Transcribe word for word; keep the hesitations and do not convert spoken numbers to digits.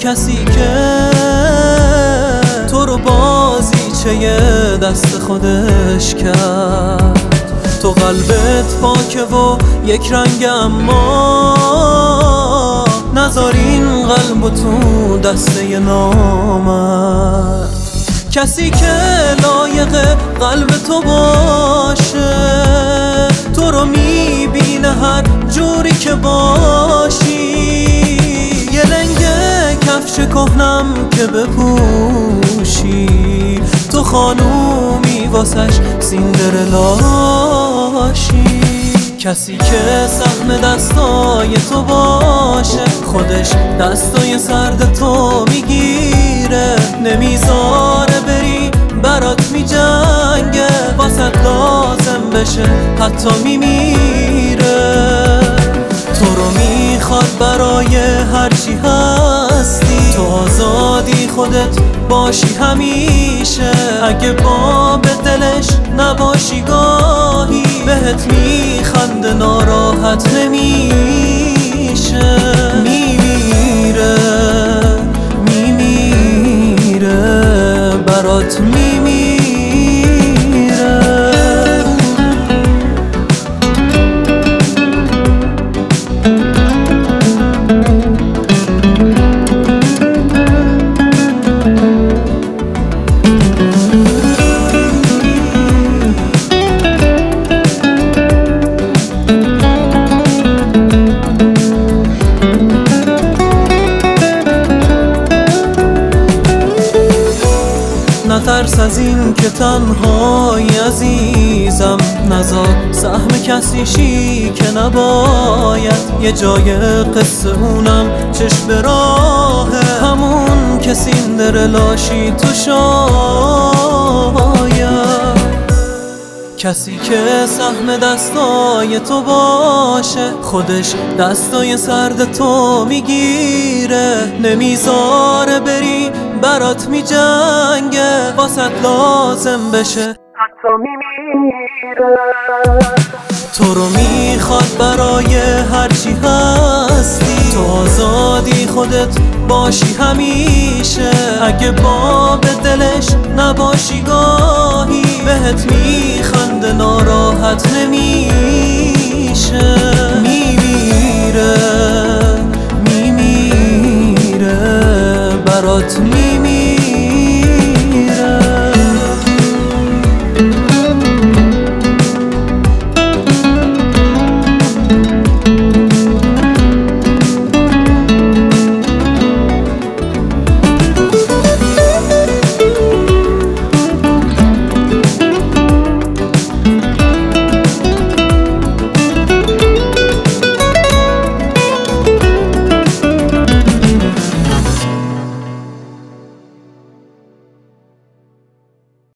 کسی که تو رو بازیچه دست خودش کرد. تو قلبت پاکه و یک رنگ، اما نذار این قلب تو دسته نامرد. کسی که لایق قلب تو باشه تو رو میبینه هر جوری که باشی. یه لنگه کفش کهنم که بپوشی، تو خانومی واسش سیندرلاشی. کسی که سهم دستای تو باشه خودش دستای سرد تو میگیره، نمیذاره بری برات میجنگه، واسه لازم بشه حتی میمیره. تو رو میخواد برای هرچی هستی، تو آزادی خودت باشی همیشه. اگه با به دلش نباشی گاهی بهت میخنده، ناراحت نمیشه. میمیره میمیره برات میمیره. نترس از این که تنهایی عزیزم، نذار سهم کسی شی که نباید. یه جای قصه اونم چشم به راهه، همون که سیندرلاشی تو شاید. کسی که سهم دستای تو باشه خودش دستای سرد تو میگیره، نمیذاره بری برات میجنگه، واسه لازم بشه حتی میمیره. تو رو میخواد برای هرچی هستی، تو آزادی خودت باشی همیشه. اگه با به دلش نباشی گاهی بهت میخنده، ناراحت نمیشه. میمیره میمیره برات میمیره.